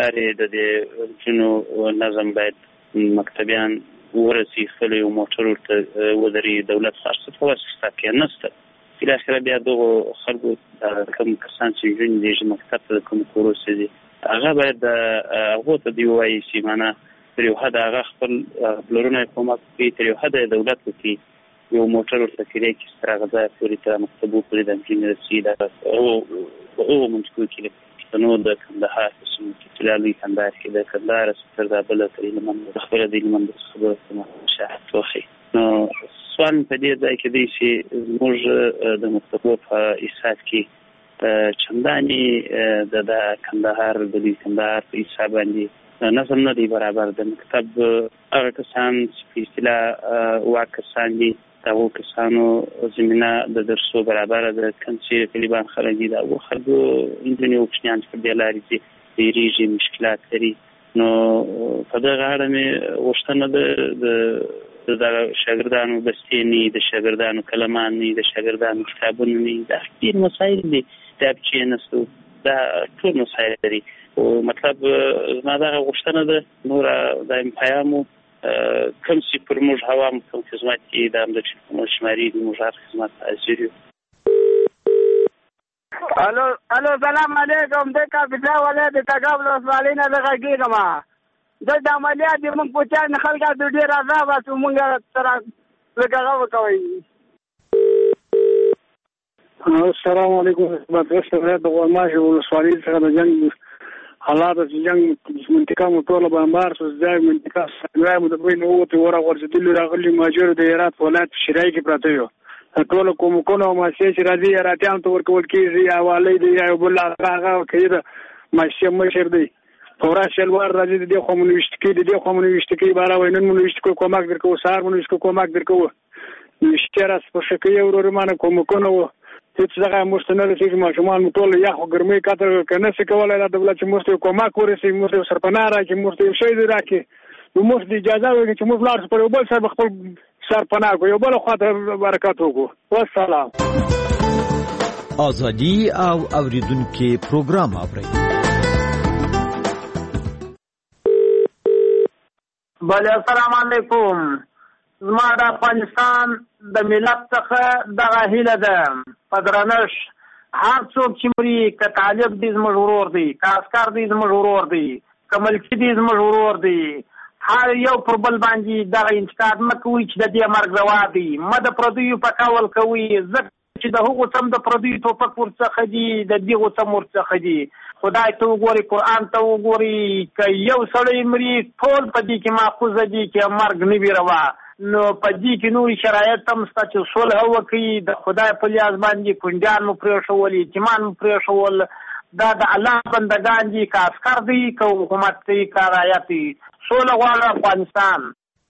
لارې د دې جنو نظم باید مکتبیان ورسي خپل یو موټر ورته ودري دولت خاصه په واسطه کې نشته بل اخر بیا دغه خلکو کوم کسان چې جون دي مکتب ته کوم کورس دي هغه باید هغه ته دی وایي چې معنا تر یو حد هغه خپل بلورونه کومه کوي تر یو حد دولت کوي یو موټر ورته کړي چې سترغه پوری تر مکتبو پوری د انجینر دا او منځکو کې نو د کندهار چې تلالي کندهار کې د کندهار ستر د بل ترې من خبره دی من د خبره سمه شاهد توخي نو سوال په دې ځای کې دی چې موږ د مکتبو په حساب کې چنداني د کندهار د کندهار په حساب باندې نظم نه دی برابر د مکتب هغه کسان چې اصطلاح واکسان دي دغه کسانو زمينه د درسو برابر د کنسي طالبان خلګي دا او خلکو انجنیری وکشنان په دلاري چې ډیریږي مشکلات لري نو په دغه اړه مې وشتنه د شاګردانو بستینی د شاګردانو کلمانی د شاګردانو کتابونه د ډیر مسایل دي کتاب چې نسو دا ټول مسایل لري او مطلب زما دا وشتنه د نور د پیغامو کوم چې پر موږ هوا کوم خدمات کې د امدادي شماري د موږ خدمات اجري الو سلام علیکم د کاپیټا ولې د تګاب له سوالینه لږه د عملیات د موږ په چا نه خلګا د ډیر عذاب او موږ تر لږه وکوي السلام علیکم مدرسه د غوماشه ولسوالۍ څخه د جنگ حالات چې جنگ منطقه مطوله بمبار سوز ځای منطقه سنوای مدبرین او ته ورا ورزدل راغلي ماجر د هرات ولایت شرای کې پراته یو ټول کوم ماشي چې راځي راتيان ته ورکول کیږي حواله دی یو بل هغه کېده ماشي مشر دی فورا شلوار راځي د کومونیست کې بارا وینن مونیست کومک درکو سار مونیست کومک درکو نشتراس په شکه ورور مانه کوم هیڅ ځای مستند چې ماشومان ټول یا خو ګرمي کاتر کنه څه کولای د دولت چې مستو کومک ورسي مستو سرپناه راکې مستو شي دی راکې نو مست اجازه وکړي چې موږ لار پر بل سره خپل سرپناه کو یو بل خاطر برکات وکړو والسلام ازادي او اوریدونکو پروګرام اوري بله السلام علیکم زما د افغانستان د ملت څخه دغه هیله ده پدرنش هر څوک چې مري که طالب دې زموږ ورور دی که عسکر دې زموږ ورور دی که ملکي دې زموږ ورور دی هر یو پر بل باندې دغه انتقاد مه کوئ چې د دې مرګ روا دی مه د پردیو په کول کوئ ځکه چې د هغو څم د پردیو ټوپک ورڅخه دي د دغو څم ورڅخه دي خدای ته وګورئ قرآن ته وګورئ که یو سړی مري ټول په دې کې ماخوذه دي چې مرګ نه وي روا نو په دې کې نورې شرایط هم شته چې صلح وکړي د خدای په لیاز باندې کونډیان مو پرېښول یتیمان مو پرېښول دا د الله بندګان دي که عسکر دي که حکومت دي که رعیت دي صلح غواړو افغانستان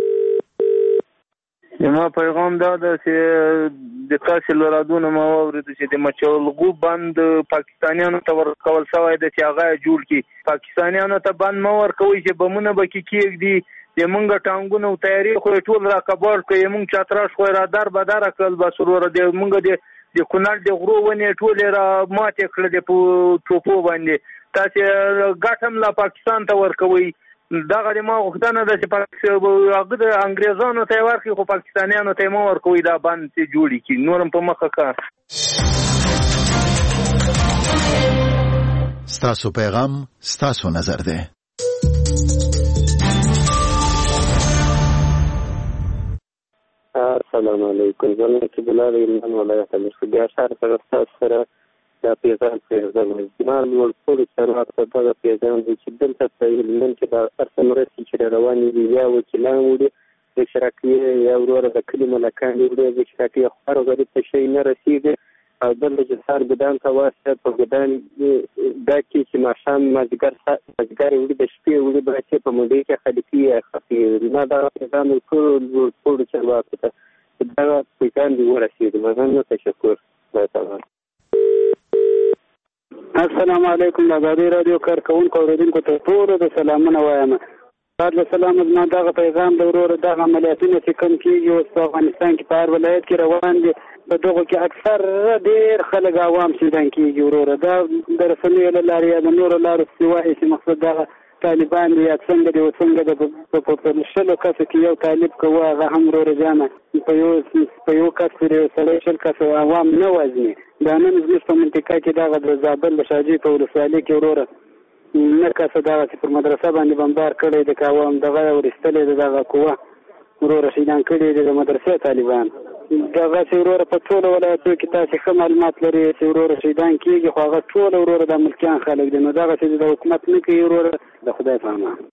زما پیغام دا ده چې د تاسې له رادونه ما واورېده چې د مچولغو بند پاکستانیانو ته ورکول شوی ده چې هغه یې جوړ کړي پاکستانیانو ته بند مه ورکوئ چې بمونه به کې کېږدي د مونږ ټانګونه او تیاری خو ټول راکبار کوي مونږ چتراش خو را در بدر کړل بس ورور د مونږ د کونړ د غرو ونی ټول را ماته کړل د ټوپو باندې تاسو ګټم لا پاکستان ته ورکوي دغه ما غوښتنه ده چې هغه د انګريزانو ته ورکړي خو پاکستانیانو ته مو ورکوي دا باندې جوړی کی نورم په مخه کار ستاسو پیغام ستاسو نظر ده السلام علیکم زه چې بلال ایمان ولایت مرکزي اشاره سره دا پیغام زما ول ټول سره دا پیغام چې دلته په هلمند کې د ارسمرسي چې رواني دي یا وکیلان وړي د شراکې یا ورور د کلمه لکان دي د شراکې خبرو غوډه په شي نه رسیدي او دلته چې سار ګدان ته واسطه په ګدان دا کې چې ماشام مازګر وړي د شپې وړي به چې په مودې کې خلک خفي نه دا پیغام ټول چې واکته دا پیغام دی ورسید مزه تشکر السلام علیکم د ازادي رادیو کارکونکو اوریدونکو ته ټول د سلامونه وایم بعد سلام زما دغه پیغام د ورور د عملیاتونو چې کوم کیږي او په افغانستان کې په هر ولایت کې روان دي په دغه کې اکثر ډیر خلک عوام شیدان کیږي ورور دا د رسنیو له لارې د نورو لارو سیوا هیڅ مقصد دا طالبان دي یا څنګه دي څنګه د په شلو کسو کې یو طالب کوه هغه هم وروره جانه په یو کس پورې سړی شل کسو عوام نه وزني. دا نن زموږ په منطقه کې دغه د زابل د شاجوی په ولسوالۍ کې وروره نه کسه دغه چې پر مدرسه باندې بمبار کړی د عوام دغه ورستلې د دغه قوه وروره شهیدان کړي دي د مدرسې طالبان. دغه چې وروره په ټولو ولایتونو کې تاسې ښه معلومات لري چې وروره شهیدان کېږي، خو هغه ټول وروره د ملکیان خلک دي. نو دغه چې د حکومت نه کوي وروره د خدای په امان.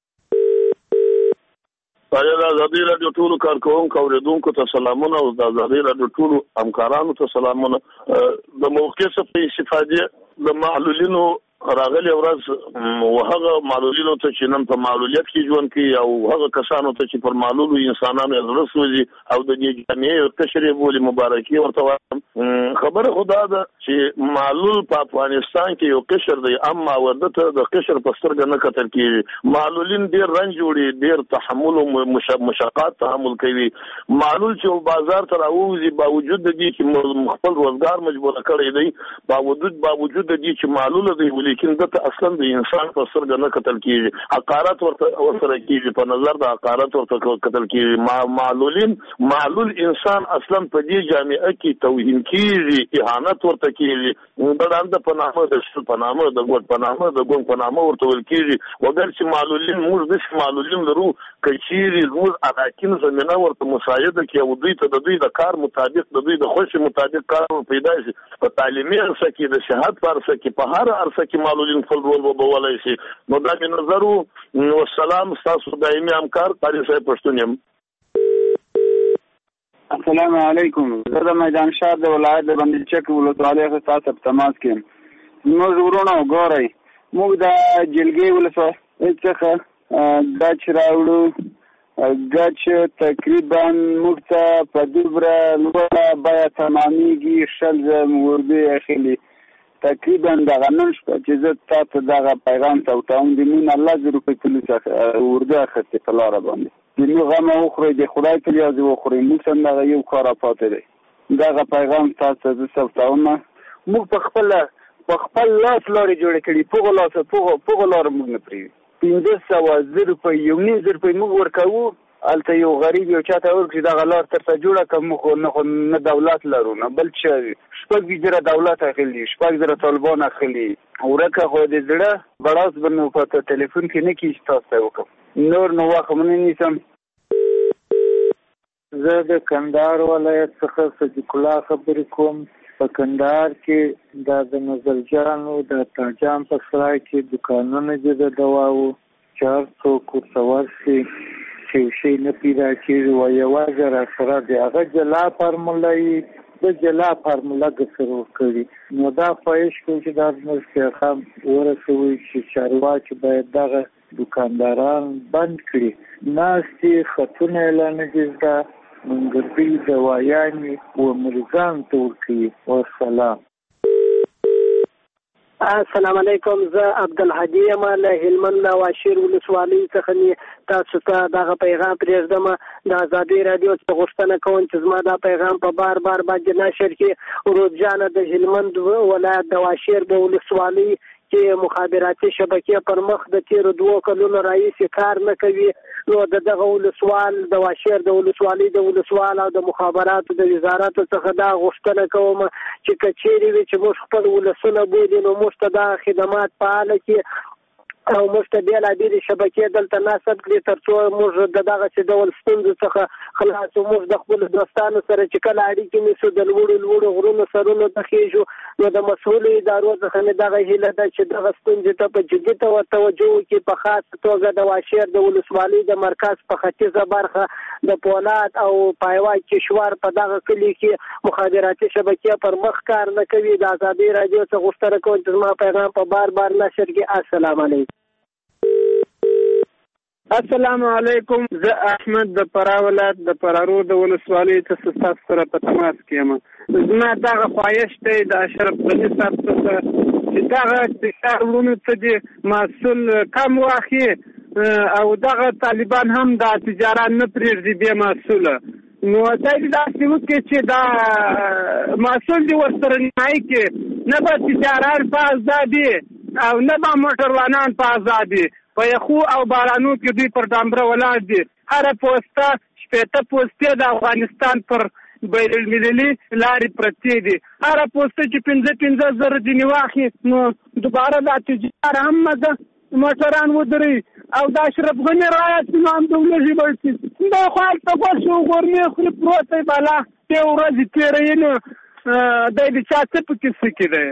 د ازادي راډیو ټولو کارکوونکو اورېدونکو ته سلامونه او د ازادي راډیو ټولو همکارانو ته سلامونه. د موقع څخه په استفادې د معلولینو راغلي ورځ وهغه معلولینو ته چې نن په معلولیت کې ژوند کوي او هغه کسانو ته چې پر معلولو انسانانو زړه سوځي او د دې جامعې تشریح بولي مبارکي ورته وایم. خبره خدا ده چې معلول په افغانستان کې یو قشر دی، اما ورته د قشر په سترګه نه کتل کېږي. معلولین ډېر رنج وړي، ډېر تحمل او مشقات تحمل کوي. معلول چې بازار ته راوځي باوجود د دې چې خپل روزګار مجبور کړی دی، باوجود د دې چې معلول دی، لیکن دته اصلا د انسان په سترګه نه کتل کېږي. حقارت ورسره کېږي، په نظر د حقارت ورته کتل کېږي. معلول انسان اصلا په دې جامعه کې توهین کېږي، اهانت ورته کېږي، د په نامه د شل په نامه د ګوند په نامه د ګوند په نامه ورته ویل کېږي. وګر چې معلولین موږ د معلولین لرو کچيري موږ اراکین زمينه ورته مساعده کوي او دوی ته د دوی د کار مطابق د دوی د خوښ مطابق کار پیدا شي. په تعلیمي ارسه کې د صحت په ارسه کې په هر ارسه کې معلولین خپل رول وبولای شي. نو دا مې نظر او سلام تاسو دایمي همکار قاری صاحب پښتون یم. السلام علیکم. زه د میدان شهر د ولایت د بندي چک ولسوالۍ څخه تاسو په تماس کې. موږ ورونو ګورئ موږ د جلګې ولسوالۍ څخه ګچ راوړو، ګچ تقریبا موږ ته په دوبره لوړه بیه تمامیږي، شل زم ورده اخلي تقریبا دغه نن شپه چې زه تاسو دغه پیغام توتاوم د مين الله زه روپۍ پولیس ورده اخته په لار باندې د نو غم او خوري د خدای په لیاز او خوري موږ څنګه یو کار پاتې دی. دغه پیغام تاسو زه توتاوم. موږ په خپل لاس لارې جوړ کړي، په لار موږ نه پری 1500 روپۍ 1.5 روپۍ موږ ورکوو. الته یو غریب یو چاته ورکړي دغه لار ترته جوړه کوم نه دولت لرو نه بل څه 6,000 دولت اخلي، 6,000 طالبان اخلي. ورکه خو دې زړه بڑاس بنو په ټلیفون کې نه کیږي تاسو وکم نور نو واخ مونږ نیسم. زه د کندهار ولایت څخه صدیق الله خبرې کوم. په کندهار کې د نظرجانو د تاجان په سرای کې دکانونه دي د دواو 400 ورسي چې شي نه پیدا کېږي و یوازې را سره دی هغه جلا فارمولای د جلا فارمولا ګسرو کړی. نو دا خواهش کوي چې دا زموږ خام ورسوي چې چارواکي باید دغه دکانداران بند کړي. ناستي خطونه اعلان جزا منګربي دوایاني و مریضان ته ورکوي. والسلام. السلام علیکم. زه عبدالهادي یم له هلمند نواشیر ولسوالۍ څخه تاسو ته دغه پیغام پرېږدم. د ازادي راډیو څخه غوښتنه کوم چې زما دا پیغام په بار باندې نشر کړي. روزجانه د هلمند ولایت د واشیر په ولسوالۍ چې مخابراتي شبکې پر مخ د تیرو 2 کلونو راهیسې کار نه کوي. نو دغه ولسوال د واشیر د ولسوالۍ د ولسوال او د مخابراتو د وزارت څخه دا غوښتنه کوم چې کچېري وي چې موږ خپل ولسونه بولي نو موږ ته دا خدمات فعال کړي او موږ ته بېلابېلې شبکې دلته نصب کړي تر څو موږ د دغسې ډول ستونزو څخه خلاص او موږ د خپلو دوستانو سره چې کله اړیکې نیسو د لوړو غرونو سرونو ته خېږو. نو د مسؤلو ادارو څخه مې دغه هیله ده چې دغه ستونزې ته په جدي توجه وکړي. په خاص توګه د واشیر د ولسوالۍ د مرکز په ختیځه برخه د پولاد او پایوا کشوار په دغه کلي کې مخابراتي شبکې پر مخ کار نه کوي. د ازادي راډیو څخه غوښتنه کوم چې زما پیغام په بار نشر کړي. السلام علیکم. السلام علیکم. زه احمد د فراه ولایت د فرارو د ولسوالۍ څخه تاسو سره په تماس کې یم. زما دغه خواهش دی د اشرف غني صاحب څخه چې دغه کارونو ته د مسؤل کم واخلي او دغه طالبان هم د تجارت نه پرېږدي بې مسؤله. نو دا داسې وکړي چې دا مسؤل دې ورسره نیمایي کړي، نه به تجارت په ازادي او نه به موټروانان په ازادي په یخو او بارانو کې دوی پر ډامبره ولاړ دي. هره پوسته 80 پوستې د افغانستان پر بین المللي لارې پرتې دي. هره پوسته چې 15 زره ځینې واخلي نو دوباره دا تجار هم ده موټران ودري او دا اشرف غني رایت نو هم دولږي بلسي دا خو هلته خوښ غورمې خوري پروت دی بالا ته ورځې تېروي نو دا د چا څه پکې څه دی.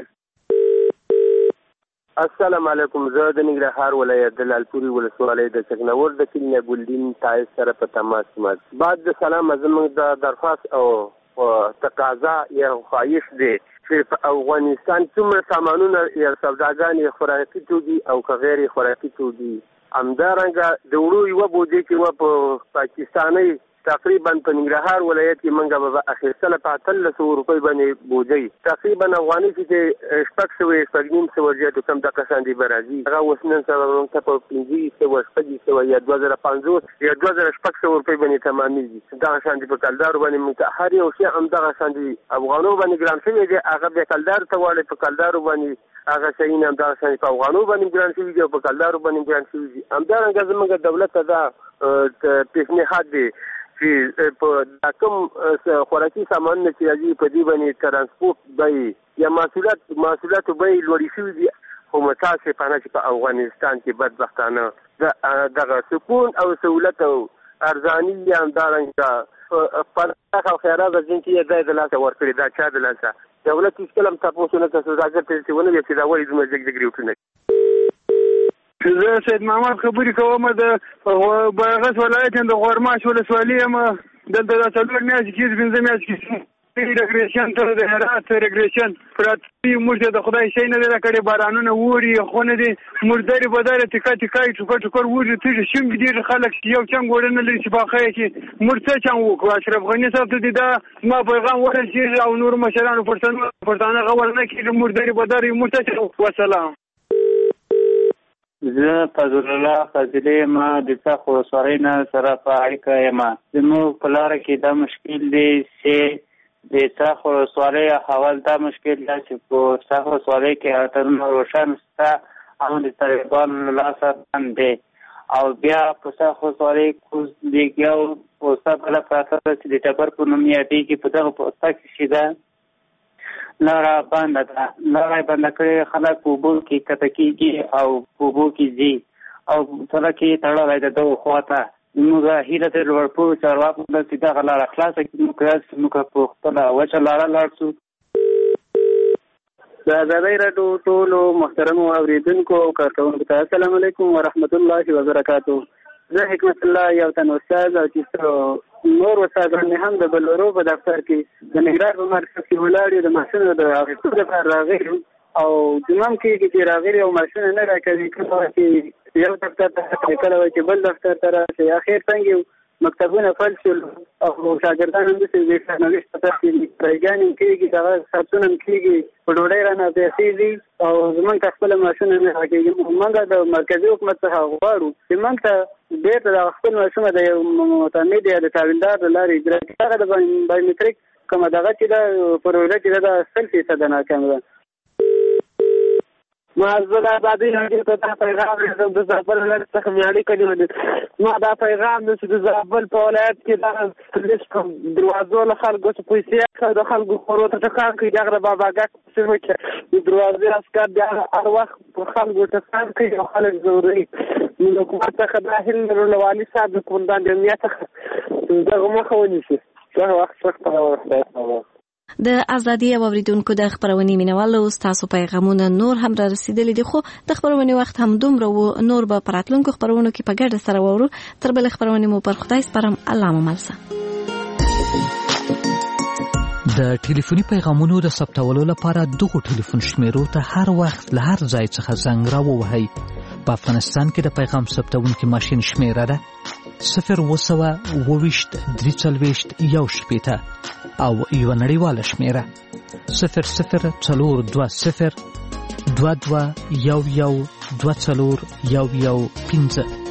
السلام علیکم. زه د ننګرهار ولایت د لالپورې ولسوالۍ د چکنور د کلي نه ګلدین تایز سره په تماس کې بعد د سلام زموږ د درخواست او تقاضا یا خواهش دی چې په افغانستان څومره سامانونه یا سوداګانې خوراکي توکي او که غیر خوراکي توکي همدارنګه د وړو یوه بوجۍ چې وه په پاکستانۍ تقریبا په ننګرهار ولایت کې موږ به اخیستله په 1800 روپۍ باندې بوجۍ تقریبا افغاني چې 600 زیاتو کم دغه شان دي به راځي. هغه اوس نن سبا موږ ته په 500 یا 2050 یا 2600 روپۍ باندې تمامېږي. دغه شان دي په کلدارو باندې موږ ته هر یو شی همدغه شان دي افغانو باندې ګران شوی دی. هغه بیا کلدارو ته واړی په کلدارو باندې هغه شیونه همدغه شان په افغانو باندې ګران شوي دي او په کلدارو باندې ګران شوي دي. همدارنګه زموږ دولت ته دا پیشنهاد دی چې په کوم خوراکي سامانونه چې راځي په دې باندې ترانسپورت بیې یا محصولاتو بیې لوړې شوي دي خو متاسفانه چې په افغانستان کې بدبختانه دغه سکون او سهولت او ارزاني یا همدارنګه پرمختګ او خیرات ځینې یې ځای د لاسه ورکړي. دا چا د لاسه دولت هېڅکله هم تپوس ونه کړ سوداګر ته چې ونه ویل چې دا ولې دومره جګ ریوټونه. زه سید محمد خبرې کوم د بغس ولایت د غورماش ولسوالۍ یم. دلته د 4 میاشتې کې 15 میاشتې کې ریګریشن تر د هرات ریګریشن پراتی موږ د خدای شي نه لري بارانونه ووري خونه دي مرداري بداره ټکای ټوکر ووري ته شم دي خلک یو څنګه ورنه لري چې باخه کې مرڅ چا وکړه. اشرف غني صاحب ته دا ما پیغام ورسېږي او نور مشرانو پښتانه غوړنه کې مرداري بداره مرڅ وسلام. زه فضل الله فضلې ما د څاخ ولسوالۍ نه سره په اړیکه یم. زموږ په لاره کې دا مشکل دی چې د څاخ ولسوالۍ احوال دا مشکل دی چې په څاخ ولسوالۍ کې اترونه روشن شته او د طالبانو له لاسه بند دی او بیا په څاخ ولسوالۍ کوز دیګ یو پوسته بله پراته ده چې د ټبر په نوم یادېږي. په دغه پوسته کې چې ده لاره بنده ده. لاره یې بنده کړې خلک په اوبو کې کته کېږي او په اوبو کې ځي او سړک یې تړلی ده دغه خوا ته. زموږ هیله د لوړپوړو چارواکو ده چې دغه لاره خلاصه کړي موږ په خپله وچه لاره لاړ شو. د ازادۍ راډیو ټولو محترمو اورېدونکو او کارکوونکو ته السلام علیکم ورحمت الله وبرکاتو. زه حکمت الله یو تن استاد او چې نور استادان هم د بلورو په دفتر کې د نګران په مرکز کې ولاړ یو د ماشینو د اخیستو لپاره راغلي او زموږ کې چې راغلي او ماشین نه راکوي کله چې یو دفتر ته کله چې بل دفتر ته راشي اخر څنګه مکتبونه فل شول او شاګردان هم د سرنوشت په ترتیب پرېګانې کېږي دغه ساتونه کېږي په ډوډۍ رانه پیسې دي او زموږ ته خپل ماشینونه نه راکېږي. موږ د مرکزي حکومت څخه غواړو چې موږ ته بیرته د خپل ماشینونه د یو معتمد یا د تحویلدار له لارې اجرا کړي. هغه د بایومټریک کومه دغه چې ده پروژه چې ده 100% ناکامه ده. ما زه د ازادۍ راډیو ته دا پیغام رسوم د زابل ولایت څخه مې اړیکه نیولې. ما دا پیغام چې د زابل په ولایت کې دا دروازو له خلکو څخه پیسې اخلي د خلکو خورو ته ټکان کوي. دغه باباګک په سیمه کې د دروازې عسکر بیا هر وخت په خلکو ټکان کوي او خلک ځوروي. نو د حکومت څخه دا هیله لرو له والي صاحب د قومندان د امنیت څخه دغه مخه ونیسي. دغه وخت سخت راوړی. د ازادي او اوریدونکو د خبرونې مینوالو ستاسو پیغامونه نور هم را رسیدلي دي خو د خبرونې وخت هم دومره و نور به په راتلونکو خبرونو کې په ګډه سره وورو. تر بلې خبرونې مو پر خدای سپارم. الله مو مل شه. د ټلیفوني پیغامونو د ثبتولو لپاره دغه ټلیفون شمیرو ته هر وخت له هر ځای څخه زنګ راووهئ. په افغانستان کې د پیغام ثبتونکي ماشین شمیره ده 0202341 او یو نړیواله شمیره 00402211124115.